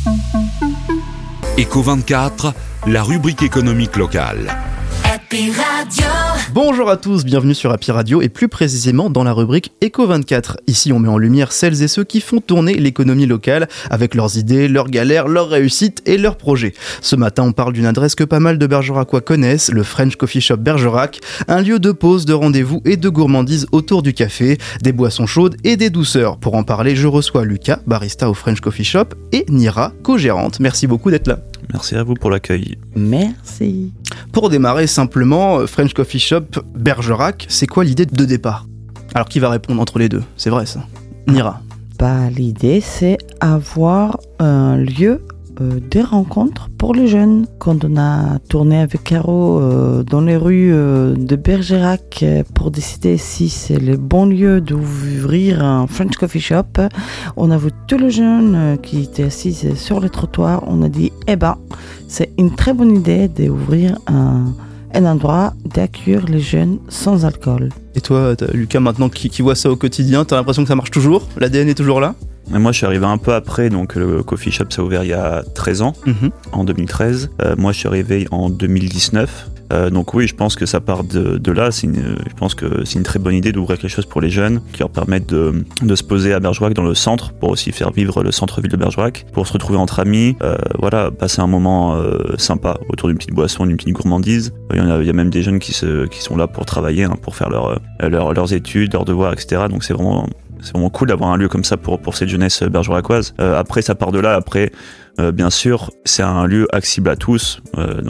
Eco24, la rubrique économique locale. Happy Radio. Bonjour à tous, bienvenue sur Happy Radio et plus précisément dans la rubrique Eco24. Ici on met en lumière celles et ceux qui font tourner l'économie locale avec leurs idées, leurs galères, leurs réussites et leurs projets. Ce matin on parle d'une adresse que pas mal de Bergeracois connaissent, le French Coffee Shop Bergerac, un lieu de pause, de rendez-vous et de gourmandise autour du café, des boissons chaudes et des douceurs. Pour en parler, je reçois Lucas, barista au French Coffee Shop, et Nira, co-gérante. Merci beaucoup d'être là. Merci à vous pour l'accueil. Merci. Pour démarrer simplement, French Coffee Shop Bergerac, c'est quoi l'idée de départ ? Alors qui va répondre entre les deux ? C'est vrai ça. Nira. L'idée c'est avoir un lieu des rencontres pour les jeunes. Quand on a tourné avec Caro dans les rues de Bergerac pour décider si c'est le bon lieu d'ouvrir un French Coffee Shop, on a vu tous les jeunes qui étaient assis sur les trottoirs. On a dit, c'est une très bonne idée d'ouvrir un endroit d'accueillir les jeunes sans alcool. Et toi, Lucas, maintenant qui voit ça au quotidien, t'as l'impression que ça marche toujours ? L'ADN est toujours là ? Et moi, je suis arrivé un peu après, donc le coffee shop, ça a ouvert il y a 13 ans, en 2013. Moi, je suis arrivé en 2019. Donc oui, je pense que ça part de là. Je pense que c'est une très bonne idée d'ouvrir quelque chose pour les jeunes, qui leur permettent de se poser à Bergerac dans le centre, pour aussi faire vivre le centre-ville de Bergerac, pour se retrouver entre amis, passer un moment sympa autour d'une petite boisson, d'une petite gourmandise. Il y a même des jeunes qui sont là pour travailler, pour faire leurs études, leurs devoirs, etc. Donc c'est vraiment cool d'avoir un lieu comme ça pour cette jeunesse bergeracoise. Après, ça part de là. Après, bien sûr, c'est un lieu accessible à tous.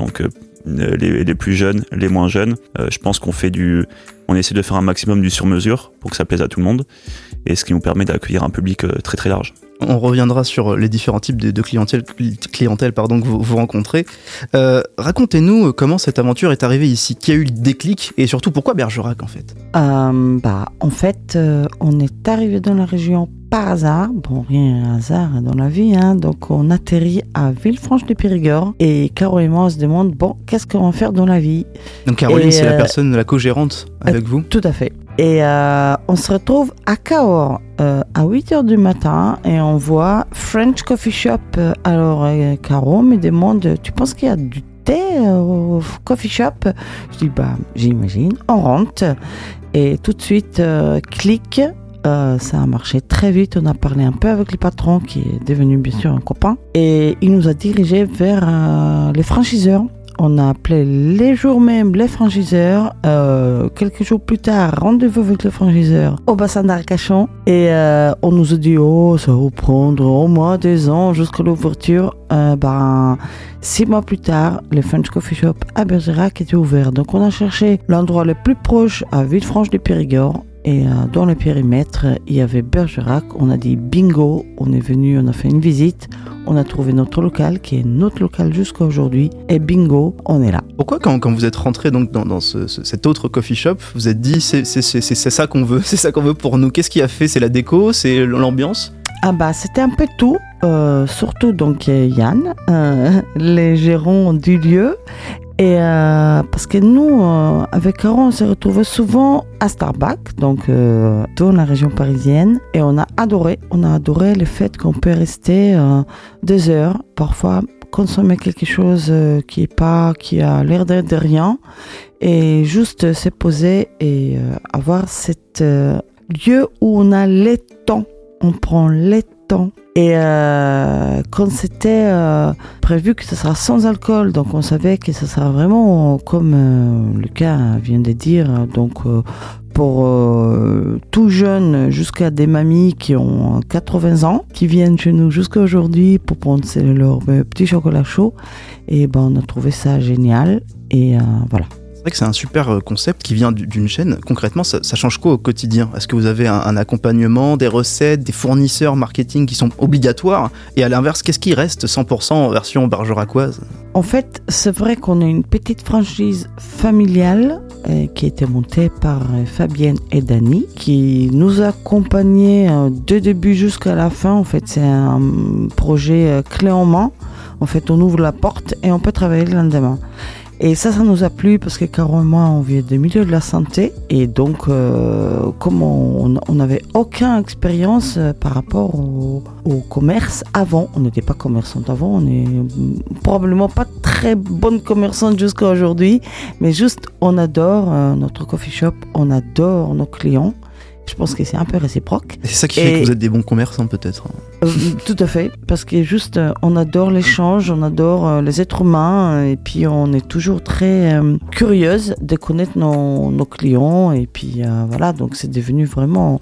Les plus jeunes, les moins jeunes. Je pense qu'on essaie de faire un maximum du sur-mesure pour que ça plaise à tout le monde, et ce qui nous permet d'accueillir un public très très large. On reviendra sur les différents types de clientèle que vous rencontrez. Racontez-nous comment cette aventure est arrivée ici, qui a eu le déclic et surtout pourquoi Bergerac en fait ? En fait, on est arrivé dans la région par hasard. Bon, rien un hasard dans la vie, donc on atterrit à Villefranche-de-Périgord et Caro et moi on se demande, qu'est-ce qu'on va faire dans la vie ? Donc Caroline, c'est la personne, la co-gérante avec vous ? Tout à fait. Et on se retrouve à Cahors à 8h du matin et on voit French Coffee Shop. Alors Caro me demande, tu penses qu'il y a du thé au coffee shop ? Je dis, j'imagine. On rentre et tout de suite, clic. Ça a marché très vite. On a parlé un peu avec le patron qui est devenu bien sûr un copain. Et il nous a dirigés vers les franchiseurs. On a appelé les jours même les franchiseurs. Quelques jours plus tard, rendez-vous avec les franchiseurs au bassin d'Arcachon. Et on nous a dit, ça va prendre au moins 2 ans jusqu'à l'ouverture. 6 mois plus tard, le French Coffee Shop à Bergerac était ouvert. Donc on a cherché l'endroit le plus proche à Villefranche-de-Périgord. Et dans le périmètre, il y avait Bergerac. On a dit bingo, on est venu, on a fait une visite, on a trouvé notre local qui est notre local jusqu'à aujourd'hui. Et bingo, on est là. Pourquoi quand vous êtes rentré donc dans cet autre coffee shop, vous êtes dit c'est ça qu'on veut, c'est ça qu'on veut pour nous ? Qu'est-ce qui a fait ? C'est la déco, c'est l'ambiance ? C'était un peu tout, surtout donc Yann, les gérants du lieu. Et parce que nous, avec Caro, on s'est retrouvés souvent à Starbucks, donc dans la région parisienne, et on a adoré le fait qu'on peut rester 2 heures, parfois consommer quelque chose qui a l'air de rien, et juste se poser et avoir cet lieu où on a le temps, on prend le temps. Et quand c'était prévu que ce sera sans alcool, donc on savait que ce sera vraiment, comme Lucas vient de dire, donc pour tout jeune jusqu'à des mamies qui ont 80 ans, qui viennent chez nous jusqu'à aujourd'hui pour prendre leur petit chocolat chaud. Et on a trouvé ça génial. Et voilà. C'est vrai que c'est un super concept qui vient d'une chaîne. Concrètement, ça change quoi au quotidien ? Est-ce que vous avez un accompagnement, des recettes, des fournisseurs marketing qui sont obligatoires ? Et à l'inverse, qu'est-ce qui reste 100% en version bergeracoise ? En fait, c'est vrai qu'on a une petite franchise familiale qui a été montée par Fabienne et Dany, qui nous a accompagnés du début jusqu'à la fin. En fait, c'est un projet clé en main. En fait, on ouvre la porte et on peut travailler le lendemain. Et ça nous a plu parce que Caro et moi, on vient du milieu de la santé. Et donc, comme on n'avait aucune expérience par rapport au commerce avant, on n'était pas commerçante avant, on n'est probablement pas très bonne commerçante jusqu'à aujourd'hui, mais juste, on adore notre coffee shop, on adore nos clients. Je pense que c'est un peu réciproque. Et c'est ça qui fait que vous êtes des bons commerçants peut-être. Tout à fait, parce que juste on adore l'échange, on adore les êtres humains et puis on est toujours très curieuse de connaître nos clients et puis voilà, donc c'est devenu vraiment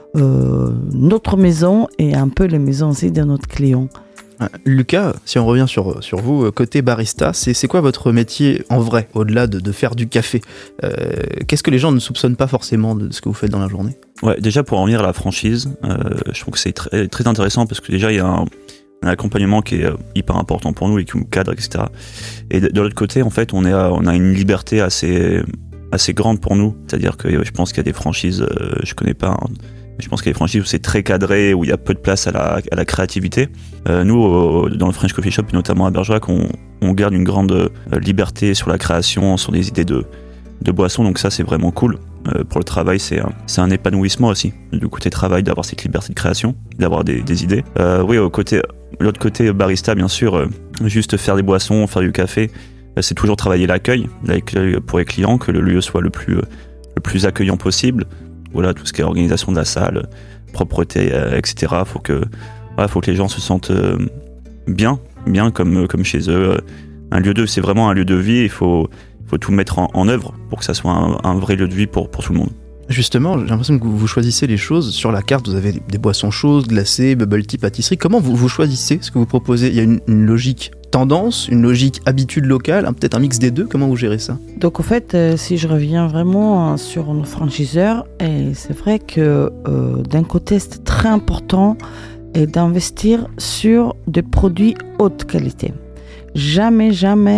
notre maison et un peu les maisons aussi de notre client. Lucas, si on revient sur vous, côté barista, c'est quoi votre métier en vrai, au-delà de faire du café ? Qu'est-ce que les gens ne soupçonnent pas forcément de ce que vous faites dans la journée ? Ouais, déjà pour en venir à la franchise, je trouve que c'est très, très intéressant parce que déjà il y a un accompagnement qui est hyper important pour nous et qui nous cadre, etc. Et de l'autre côté, en fait, on a une liberté assez grande pour nous. C'est-à-dire que je pense qu'il y a des franchises, je connais pas, hein, je pense qu'il y a des franchises où c'est très cadré, où il y a peu de place à la créativité. Nous, dans le French Coffee Shop, et notamment à Bergerac, on garde une grande liberté sur la création, sur des idées de boissons, donc ça c'est vraiment cool. Pour le travail, c'est un épanouissement aussi, du côté travail, d'avoir cette liberté de création, d'avoir des idées. Oui, l'autre côté barista, bien sûr, juste faire des boissons, faire du café, c'est toujours travailler l'accueil pour les clients, que le lieu soit le plus accueillant possible. Voilà, tout ce qui est organisation de la salle, propreté, etc. Faut que les gens se sentent bien comme chez eux. C'est vraiment un lieu de vie. Il faut tout mettre en œuvre pour que ça soit un vrai lieu de vie pour tout le monde. Justement, j'ai l'impression que vous choisissez les choses. Sur la carte, vous avez des boissons chaudes, glacées, bubble tea, pâtisserie. Comment vous choisissez ce que vous proposez ? Il y a une logique tendance, une logique habitude locale, peut-être un mix des deux. Comment vous gérez ça ? Donc en fait, si je reviens vraiment sur nos franchiseurs, et c'est vrai que d'un côté, c'est très important d'investir sur des produits haute qualité. Jamais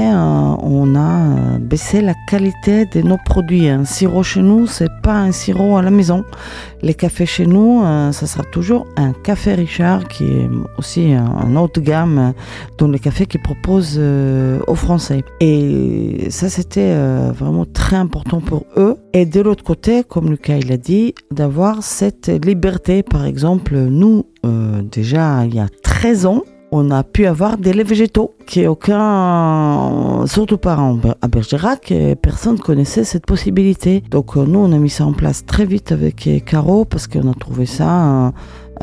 on a baissé la qualité de nos produits. Un sirop chez nous, c'est pas un sirop à la maison. Les cafés chez nous, ça sera toujours un café Richard, qui est aussi un haute gamme dans les cafés qu'ils proposent aux Français. Et ça, c'était vraiment très important pour eux. Et de l'autre côté, comme Lucas il a dit, d'avoir cette liberté. Par exemple, nous, déjà il y a 13 ans, on a pu avoir des laits végétaux, surtout pas à Bergerac, personne ne connaissait cette possibilité. Donc nous, on a mis ça en place très vite avec Caro parce qu'on a trouvé ça c'est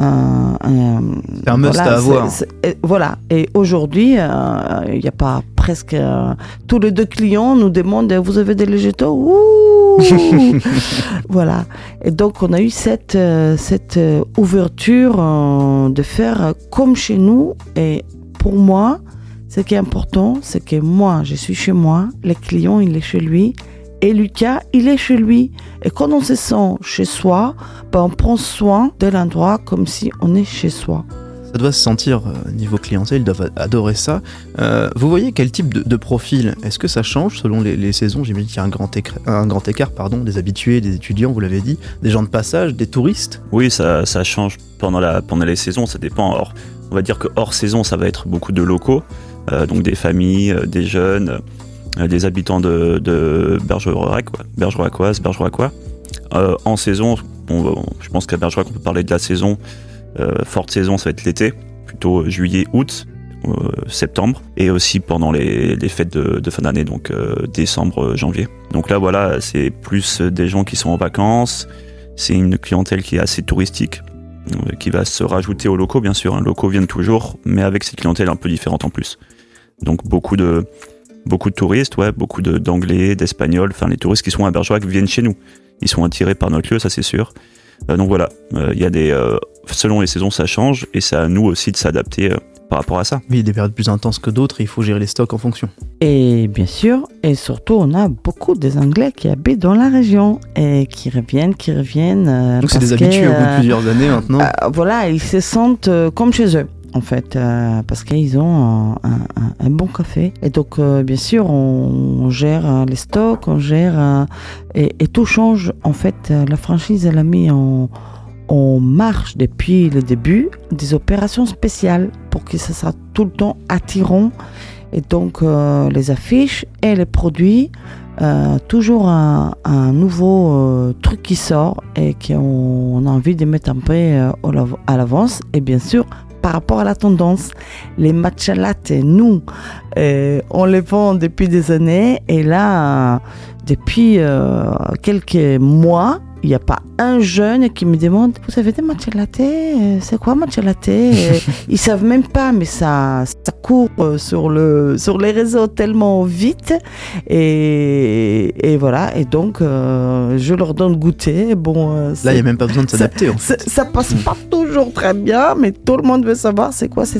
un must à avoir. Voilà. Et aujourd'hui, il n'y a pas presque tous les 2 clients nous demandent: vous avez des végétaux ? Ouh Voilà. Et donc on a eu cette ouverture de faire comme chez nous. Et pour moi, ce qui est important, c'est que moi, je suis chez moi, le client, il est chez lui. Et Lucas, il est chez lui. Et quand on se sent chez soi, on prend soin de l'endroit comme si on est chez soi. Ça doit se sentir niveau clientèle, ils doivent adorer ça. Vous voyez quel type de profil ? Est-ce que ça change selon les saisons ? J'imagine qu'il y a un grand écart, des habitués, des étudiants, vous l'avez dit, des gens de passage, des touristes ? Oui, ça change pendant les saisons, ça dépend. Alors, on va dire que hors saison, ça va être beaucoup de locaux, donc des familles, des jeunes, des habitants de Bergeracoises, Bergeracois. En saison, je pense qu'à Bergerac, on peut parler de la saison. Forte saison, ça va être l'été, plutôt juillet, août, septembre, et aussi pendant les fêtes de fin d'année, donc décembre, janvier. Donc là, voilà, c'est plus des gens qui sont en vacances, c'est une clientèle qui est assez touristique, qui va se rajouter aux locaux, bien sûr. Les locaux viennent toujours, mais avec cette clientèle un peu différente en plus. Donc beaucoup de touristes, beaucoup d'anglais, d'espagnols, enfin les touristes qui sont à Bergerac viennent chez nous. Ils sont attirés par notre lieu, ça c'est sûr. Donc voilà, il y a selon les saisons ça change, et c'est à nous aussi de s'adapter par rapport à ça. Oui, il y a des périodes plus intenses que d'autres, et il faut gérer les stocks en fonction. Et bien sûr, et surtout on a beaucoup des Anglais qui habitent dans la région et qui reviennent. Donc c'est des habitués au bout de plusieurs années maintenant. Voilà, ils se sentent comme chez eux. En fait, parce qu'ils ont un bon café. Et donc, bien sûr, on gère les stocks, on gère... et tout change. En fait, la franchise, elle a mis en marche depuis le début des opérations spéciales pour que ça soit tout le temps attirant. Et donc les affiches et les produits, toujours un nouveau truc qui sort et qu'on a envie de mettre un peu à l'avance. Et bien sûr, par rapport à la tendance, les matcha latte, nous, on les vend depuis des années. Et là, depuis quelques mois, il n'y a pas un jeune qui me demande « Vous avez des matcha latte ? C'est quoi matcha latte ?» Ils savent même pas, mais ça court sur les réseaux tellement vite. Et voilà, et donc je leur donne goûter. Bon, là, il n'y a même pas besoin de s'adapter. En fait. Ça passe pas toujours très bien, mais tout le monde veut savoir c'est quoi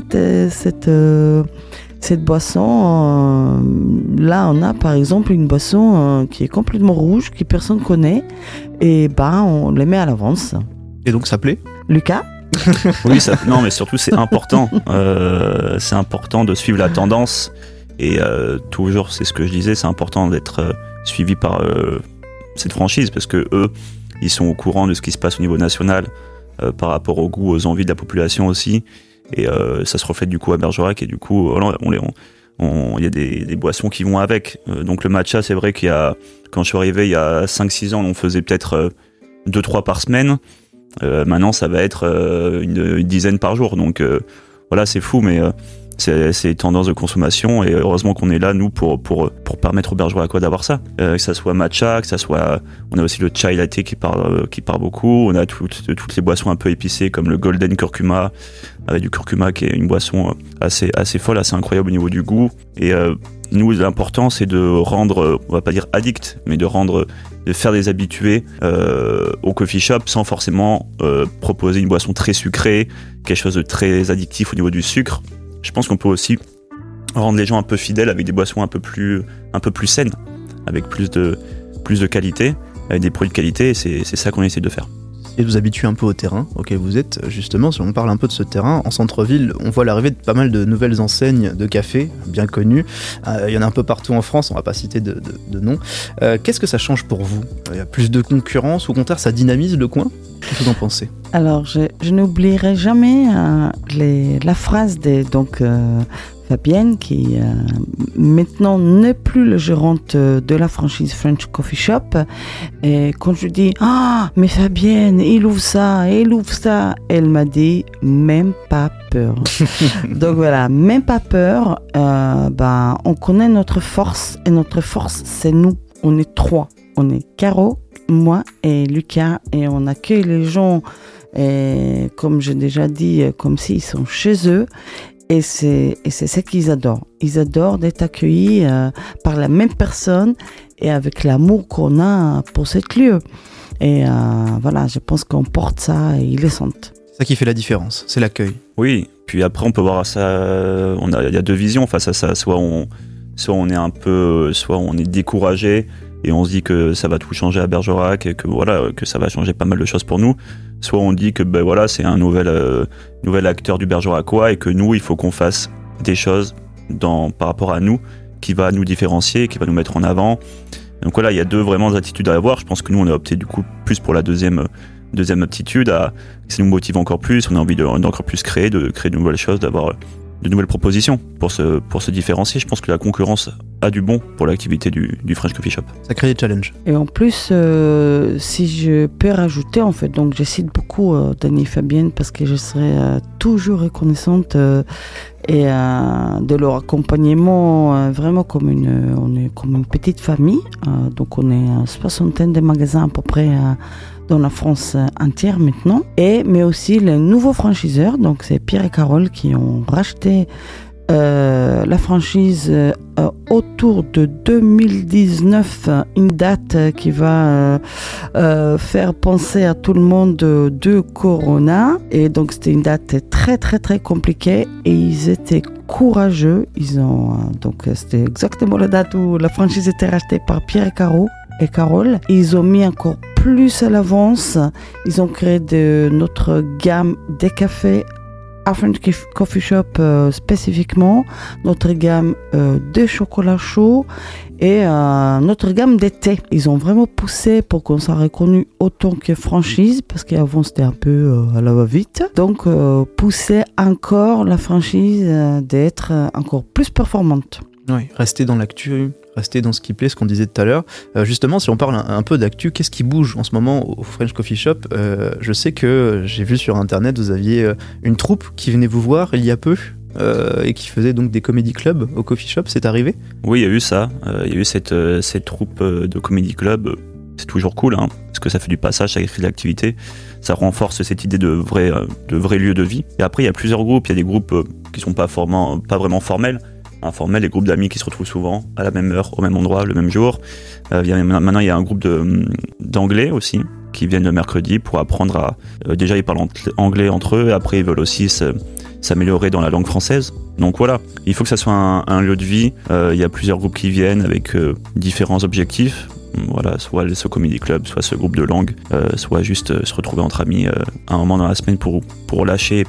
cette boisson. Là, on a par exemple une boisson qui est complètement rouge, que personne connaît, et on les met à l'avance. Et donc, ça plaît ? Lucas ? Oui, non, mais surtout, c'est important. C'est important de suivre la tendance. Et toujours, c'est ce que je disais, c'est important d'être suivi par cette franchise, parce que eux, ils sont au courant de ce qui se passe au niveau national, par rapport au goût, aux envies de la population aussi. Et ça se reflète du coup à Bergerac, et du coup il y a des boissons qui vont avec. Donc le matcha, c'est vrai quand je suis arrivé il y a 5-6 ans, on faisait peut-être 2-3 par semaine. Maintenant ça va être une dizaine par jour. Donc voilà, c'est fou, mais c'est les tendances de consommation, et heureusement qu'on est là, nous, pour permettre aux Bergeracois d'avoir ça. Que ça soit matcha, on a aussi le chai latte qui part beaucoup, on a toutes les boissons un peu épicées comme le golden curcuma, avec du curcuma qui est une boisson assez folle, assez incroyable au niveau du goût. Et nous, l'important, c'est de rendre, on va pas dire addict, mais de faire des habitués au coffee shop sans forcément proposer une boisson très sucrée, quelque chose de très addictif au niveau du sucre. Je pense qu'on peut aussi rendre les gens un peu fidèles avec des boissons un peu plus saines, avec plus de qualité, avec des produits de qualité, et c'est ça qu'on essaie de faire. Et vous habituez un peu au terrain auquel vous êtes, justement, si on parle un peu de ce terrain, en centre-ville, on voit l'arrivée de pas mal de nouvelles enseignes de café, bien connues. Il y en a un peu partout en France, on va pas citer de nom. Qu'est-ce que ça change pour vous ? Il y a plus de concurrence, ou au contraire, ça dynamise le coin ? Qu'est-ce que vous en pensez ? Alors, je n'oublierai jamais la phrase de Fabienne, qui maintenant n'est plus le gérante de la franchise French Coffee Shop. Et quand je dis « Ah, mais Fabienne, il ouvre ça, elle m'a dit « Même pas peur ». Donc voilà, même pas peur. On connaît notre force, et notre force, c'est nous. On est 3. On est Caro, moi et Lucas, et on accueille les gens, et, comme j'ai déjà dit, comme s'ils sont chez eux. Et c'est ce qu'ils adorent. Ils adorent d'être accueillis par la même personne, et avec l'amour qu'on a pour cet lieu. Et voilà, je pense qu'on porte ça, et ils le sentent. C'est ça qui fait la différence, c'est l'accueil. Oui, puis après on peut voir ça, il y a deux visions face à ça. Soit on est un peu, soit on est découragé, et on se dit que ça va tout changer à Bergerac, et que ça va changer pas mal de choses pour nous. Soit on dit que c'est un nouvel acteur du Bergeracois, et que nous, il faut qu'on fasse des choses par rapport à nous, qui va nous différencier, qui va nous mettre en avant. Donc voilà, il y a deux vraiment attitudes à avoir. Je pense que nous, on a opté du coup plus pour la deuxième aptitude, ça nous motive encore plus. On a envie d'encore plus créer de nouvelles choses, d'avoir de nouvelles propositions pour se différencier. Je pense que la concurrence a du bon pour l'activité du French Coffee Shop. Ça crée des challenges. Et en plus, si je peux rajouter, en fait, donc je cite beaucoup Dany et Fabienne, parce que je serai toujours reconnaissante et de leur accompagnement, vraiment on est comme une petite famille. Donc on est une soixantaine de magasins à peu près dans la France entière maintenant, mais aussi les nouveaux franchiseurs, donc c'est Pierre et Carole qui ont racheté la franchise autour de 2019, une date qui va faire penser à tout le monde de Corona, et donc c'était une date très très très compliquée, et ils étaient courageux. Donc c'était exactement la date où la franchise était rachetée par Pierre et Carole. Ils ont mis encore plus à l'avance. Ils ont créé notre gamme des cafés à French Coffee Shop spécifiquement, notre gamme de chocolat chaud et notre gamme de thé. Ils ont vraiment poussé pour qu'on soit reconnu autant que franchise, parce qu'avant c'était un peu à la va-vite. Donc pousser encore la franchise d'être encore plus performante. Oui, rester dans l'actu, rester dans ce qui plaît, ce qu'on disait tout à l'heure. Justement, si on parle un peu d'actu, qu'est-ce qui bouge en ce moment au French Coffee Shop ? Je sais que j'ai vu sur internet, vous aviez une troupe qui venait vous voir il y a peu et qui faisait donc des comédie clubs au coffee shop, c'est arrivé ? Oui, il y a eu ça, il y a eu cette troupe de comédie club. C'est toujours cool, hein, parce que ça fait du passage, ça crée de l'activité, ça renforce cette idée de vrai lieu de vie. Et après, il y a plusieurs groupes, il y a des groupes qui sont pas vraiment formels, informel, les groupes d'amis qui se retrouvent souvent à la même heure, au même endroit, le même jour. Maintenant, il y a un groupe d'anglais aussi qui viennent le mercredi pour apprendre déjà, ils parlent anglais entre eux, et après, ils veulent aussi s'améliorer dans la langue française. Donc voilà, il faut que ça soit un lieu de vie. Il y a plusieurs groupes qui viennent avec différents objectifs. Voilà, soit ce comedy club, soit ce groupe de langue, soit juste se retrouver entre amis un moment dans la semaine pour lâcher,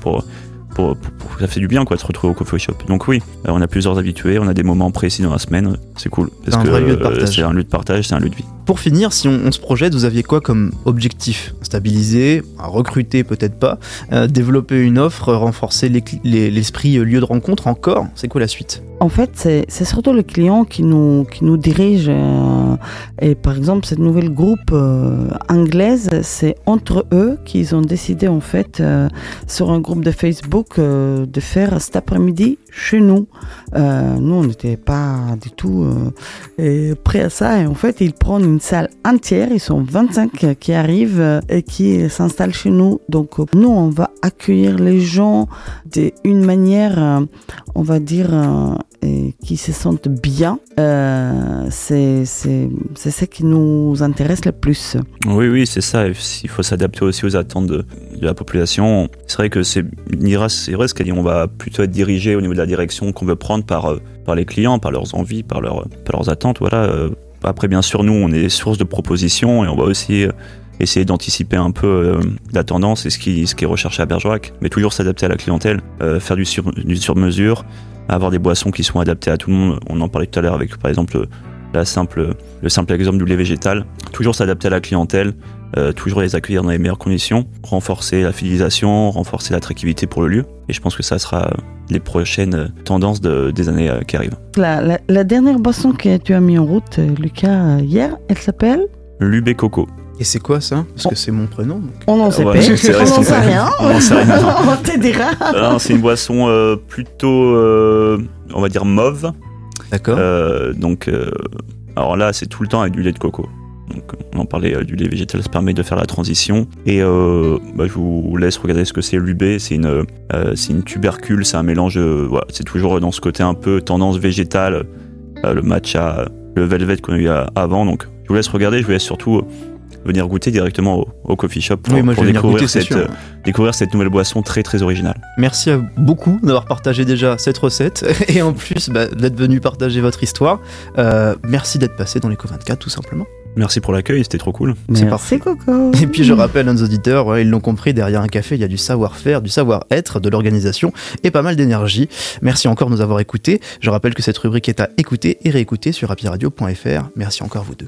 ça fait du bien quoi de se retrouver au coffee shop. Donc oui, on a plusieurs habitués, on a des moments précis dans la semaine, c'est cool. C'est un vrai lieu de partage. C'est un lieu de partage, c'est un lieu de vie. Pour finir, si on se projette, vous aviez quoi comme objectif ? Stabiliser, recruter peut-être pas, développer une offre, renforcer l'esprit lieu de rencontre encore ? C'est quoi la suite ? En fait, c'est surtout le client qui nous dirige. Et par exemple, cette nouvelle groupe anglaise, c'est entre eux qu'ils ont décidé en fait sur un groupe de Facebook de faire cet après-midi chez nous. Nous, on n'était pas du tout prêts à ça. Et en fait, ils prennent une salle entière. Ils sont 25 qui arrivent et qui s'installent chez nous. Donc, nous, on va accueillir les gens d'une manière, on va dire, qui se sentent bien. C'est ce qui nous intéresse le plus. Oui, c'est ça. Il faut s'adapter aussi aux attentes de la population. C'est vrai que c'est vrai ce qu'elle dit. On va plutôt être dirigé au niveau de la direction qu'on veut prendre par les clients, par leurs envies, par leurs attentes. Voilà. Après, bien sûr, nous, on est source de propositions et on va aussi essayer d'anticiper un peu la tendance et ce qui est recherché à Bergerac. Mais toujours s'adapter à la clientèle, faire du sur-mesure, avoir des boissons qui sont adaptées à tout le monde. On en parlait tout à l'heure avec, par exemple, le simple exemple du lait végétal. Toujours s'adapter à la clientèle, toujours les accueillir dans les meilleures conditions, renforcer la fidélisation, renforcer l'attractivité pour le lieu. Et je pense que ça sera les prochaines tendances des années qui arrivent. La dernière boisson que tu as mis en route, Lucas, hier, elle s'appelle l'UB Coco. Et c'est quoi ça ? Parce que c'est mon prénom. Donc... On n'en sait pas. On n'en sait rien. On te dira. Alors, c'est une boisson plutôt, on va dire, mauve. D'accord. Alors là, c'est tout le temps avec du lait de coco. Donc, on en parlait du lait végétal, ça permet de faire la transition. Et je vous laisse regarder ce que c'est l'UB. C'est une tubercule, c'est un mélange. Voilà, c'est toujours dans ce côté un peu tendance végétale, le matcha, le velvet qu'on a eu avant. Donc, je vous laisse regarder. Je vous laisse surtout venir goûter directement au coffee shop pour découvrir cette nouvelle boisson très très originale. Merci à beaucoup d'avoir partagé déjà cette recette et en plus d'être venu partager votre histoire. Merci d'être passé dans l'Eco24 tout simplement. Merci pour l'accueil, c'était trop cool. C'est parfait. Coco. Et puis je rappelle à nos auditeurs, ils l'ont compris, derrière un café, il y a du savoir-faire, du savoir-être, de l'organisation et pas mal d'énergie. Merci encore de nous avoir écoutés. Je rappelle que cette rubrique est à écouter et réécouter sur happyradio.fr. Merci encore vous deux.